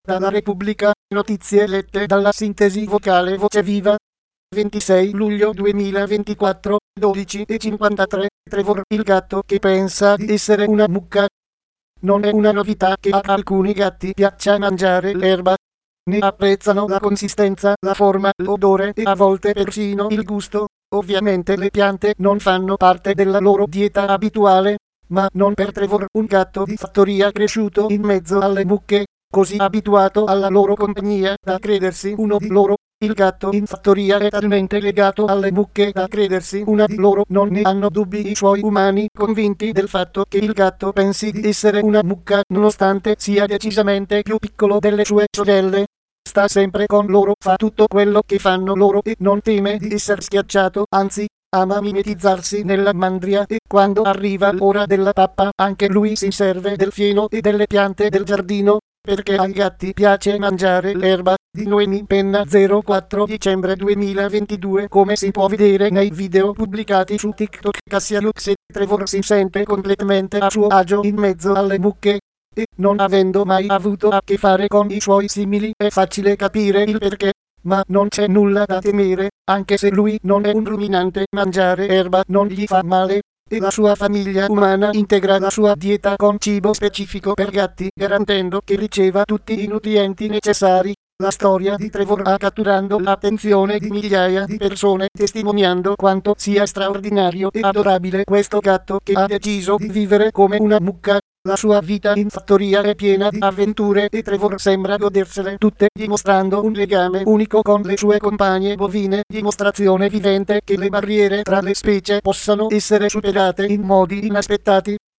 Dalla Repubblica, notizie lette dalla sintesi vocale Voce Viva. 26 luglio 2024, 12:53, Trevor il gatto che pensa di essere una mucca. Non è una novità che a alcuni gatti piaccia mangiare l'erba. Ne apprezzano la consistenza, la forma, l'odore e a volte persino il gusto. Ovviamente le piante non fanno parte della loro dieta abituale, ma non per Trevor, un gatto di fattoria cresciuto in mezzo alle mucche, così abituato alla loro compagnia da credersi uno di loro. Il gatto in fattoria è talmente legato alle mucche da credersi una di loro, non ne hanno dubbi i suoi umani, convinti del fatto che il gatto pensi di essere una mucca nonostante sia decisamente più piccolo delle sue sorelle. Sta sempre con loro, fa tutto quello che fanno loro e non teme di essere schiacciato, anzi, ama mimetizzarsi nella mandria e quando arriva l'ora della pappa anche lui si serve del fieno e delle piante del giardino, perché ai gatti piace mangiare l'erba. Di Noemi Penna 04 dicembre 2022. Come si può vedere nei video pubblicati su TikTok, Cassia Lux e Trevor si sente completamente a suo agio in mezzo alle mucche. E, non avendo mai avuto a che fare con i suoi simili, è facile capire il perché. Ma non c'è nulla da temere, anche se lui non è un ruminante, mangiare erba non gli fa male. E la sua famiglia umana integra la sua dieta con cibo specifico per gatti, garantendo che riceva tutti i nutrienti necessari. La storia di Trevor sta catturando l'attenzione di migliaia di persone, testimoniando quanto sia straordinario e adorabile questo gatto che ha deciso di vivere come una mucca. La sua vita in fattoria è piena di avventure e Trevor sembra godersele tutte, dimostrando un legame unico con le sue compagne bovine, dimostrazione vivente che le barriere tra le specie possano essere superate in modi inaspettati.